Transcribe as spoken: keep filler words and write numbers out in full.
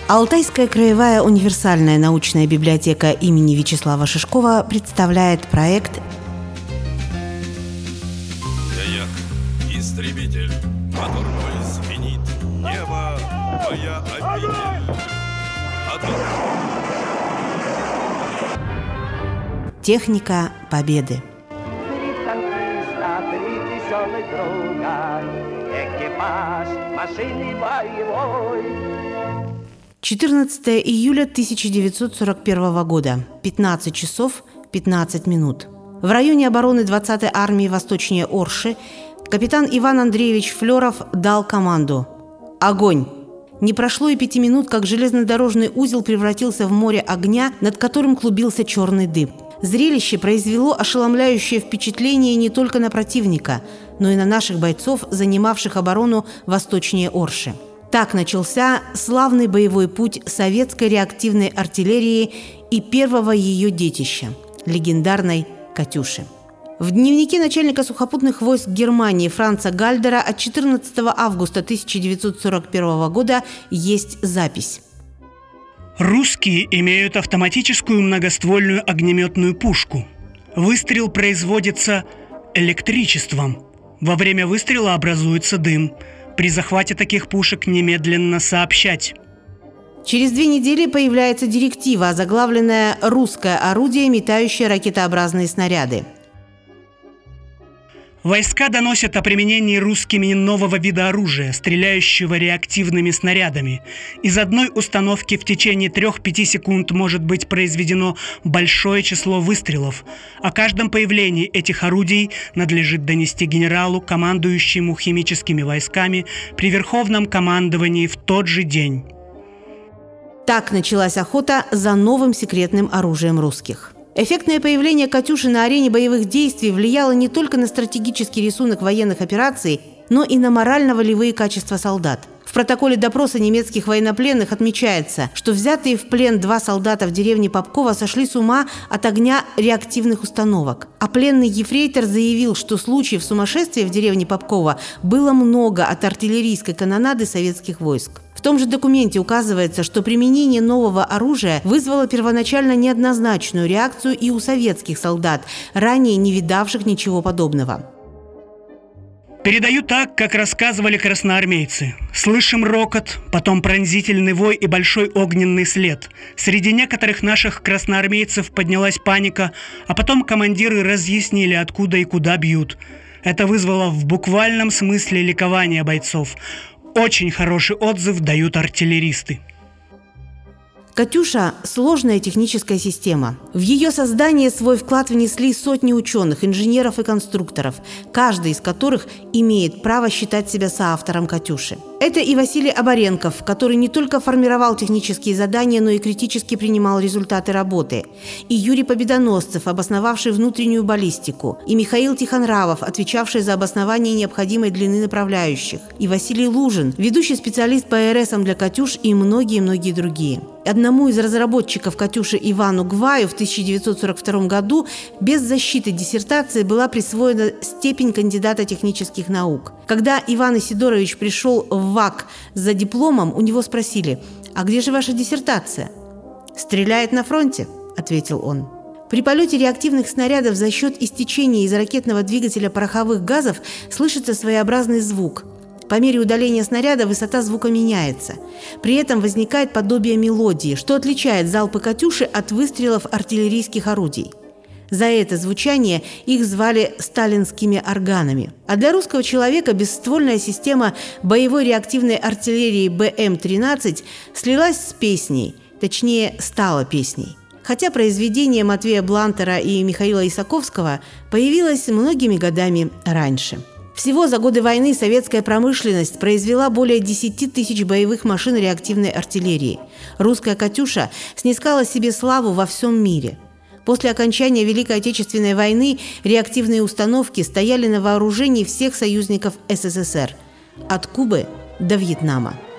Алтайская краевая универсальная научная библиотека имени Вячеслава Шишкова представляет проект Я як истребитель, мотор мой звенит, небо моя обитель. Мотор. «Техника победы». четырнадцатое июля тысяча девятьсот сорок первого года, пятнадцать часов пятнадцать минут. В районе обороны двадцатой армии восточнее Орши капитан Иван Андреевич Флеров дал команду «Огонь!». Не прошло и пяти минут, как железнодорожный узел превратился в море огня, над которым клубился черный дым. Зрелище произвело ошеломляющее впечатление не только на противника, но и на наших бойцов, занимавших оборону восточнее Орши. Так начался славный боевой путь советской реактивной артиллерии и первого ее детища – легендарной «Катюши». В дневнике начальника сухопутных войск Германии Франца Гальдера от четырнадцатого августа тысяча девятьсот сорок первого года есть запись. Русские имеют автоматическую многоствольную огнеметную пушку. Выстрел производится электричеством. Во время выстрела образуется дым. При захвате таких пушек немедленно сообщать. Через две недели появляется директива, озаглавленная «Русское орудие, метающее ракетообразные снаряды». Войска доносят о применении русскими нового вида оружия, стреляющего реактивными снарядами. Из одной установки в течение трех-пяти секунд может быть произведено большое число выстрелов. О каждом появлении этих орудий надлежит донести генералу, командующему химическими войсками, при Верховном командовании в тот же день. Так началась охота за новым секретным оружием русских. Эффектное появление «Катюши» на арене боевых действий влияло не только на стратегический рисунок военных операций, но и на морально-волевые качества солдат. В протоколе допроса немецких военнопленных отмечается, что взятые в плен два солдата в деревне Попково сошли с ума от огня реактивных установок. А пленный ефрейтор заявил, что случаев сумасшествия в деревне Попково было много от артиллерийской канонады советских войск. В том же документе указывается, что применение нового оружия вызвало первоначально неоднозначную реакцию и у советских солдат, ранее не видавших ничего подобного. Передаю так, как рассказывали красноармейцы. Слышим рокот, потом пронзительный вой и большой огненный след. Среди некоторых наших красноармейцев поднялась паника, а потом командиры разъяснили, откуда и куда бьют. Это вызвало в буквальном смысле ликование бойцов. Очень хороший отзыв дают артиллеристы. «Катюша» – сложная техническая система. В ее создание свой вклад внесли сотни ученых, инженеров и конструкторов, каждый из которых имеет право считать себя соавтором «Катюши». Это и Василий Оборенков, который не только формировал технические задания, но и критически принимал результаты работы, и Юрий Победоносцев, обосновавший внутреннюю баллистику, и Михаил Тихонравов, отвечавший за обоснование необходимой длины направляющих, и Василий Лужин, ведущий специалист по РСам для «Катюш», и многие-многие другие. Одному из разработчиков «Катюши» Ивану Гваю в тысяча девятьсот сорок втором году без защиты диссертации была присвоена степень кандидата технических наук. Когда Иван Исидорович пришел в ВАК за дипломом, у него спросили: «А где же ваша диссертация?» «Стреляет на фронте», – ответил он. При полете реактивных снарядов за счет истечения из ракетного двигателя пороховых газов слышится своеобразный звук. По мере удаления снаряда высота звука меняется. При этом возникает подобие мелодии, что отличает залпы «Катюши» от выстрелов артиллерийских орудий. За это звучание их звали сталинскими органами. А для русского человека бесствольная система боевой реактивной артиллерии Бэ Эм тринадцать слилась с песней, точнее, стала песней. Хотя произведение Матвея Блантера и Михаила Исаковского появилось многими годами раньше. Всего за годы войны советская промышленность произвела более десяти тысяч боевых машин реактивной артиллерии. Русская «Катюша» снискала себе славу во всем мире. После окончания Великой Отечественной войны реактивные установки стояли на вооружении всех союзников Эс Эс Эс Эр – от Кубы до Вьетнама.